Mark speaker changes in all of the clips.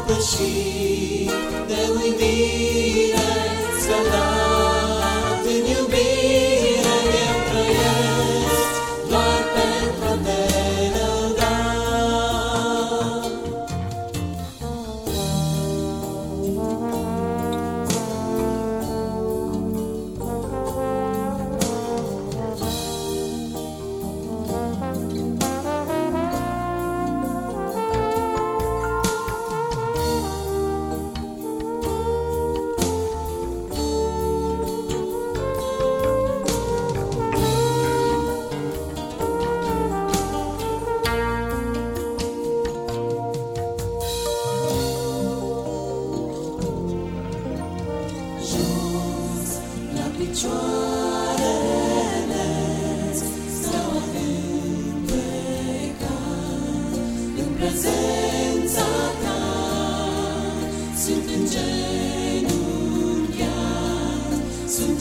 Speaker 1: copleșit de uimire, scăldat în iubire, eu trăiesc doar pentru a te lăuda. Picioarele-ți stau întunecate, în prezența ta sunt îngenunchiat, sunt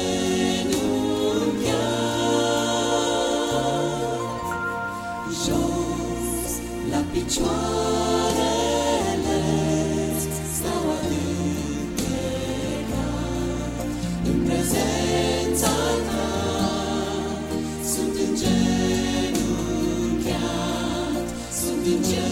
Speaker 1: îngenunchiat. Jos la picioarele-ți stau întunecate, în prezența ta sunt îngenunchiat, sunt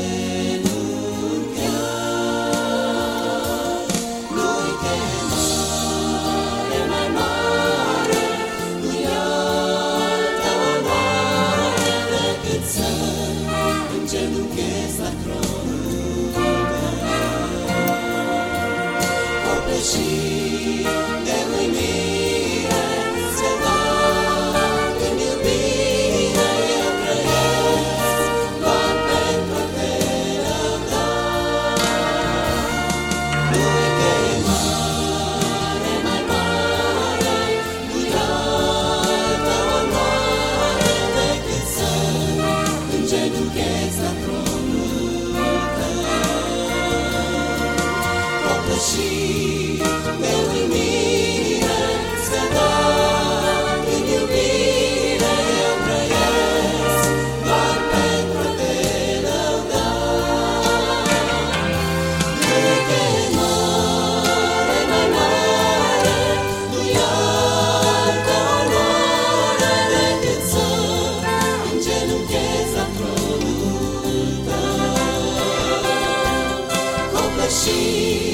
Speaker 1: îngenunchiat. Nu-i chemare mai mare, nu-i altă onoare decât să îngenunchez la tronul tău. Copleșit de uimire, scăldat în iubire, eu trăiesc doar pentru a te lăuda. Nu-i chemare mai mare, nu-i altă onoare decât să îngenunchez la tronul tău. Copleșit de uimire, scăldat în iubire, eu trăiesc doar pentru a te lăuda. Nu-i chemare mai mare, nu-i altă onoare decât să îngenunchez la tronul tău. Copleșit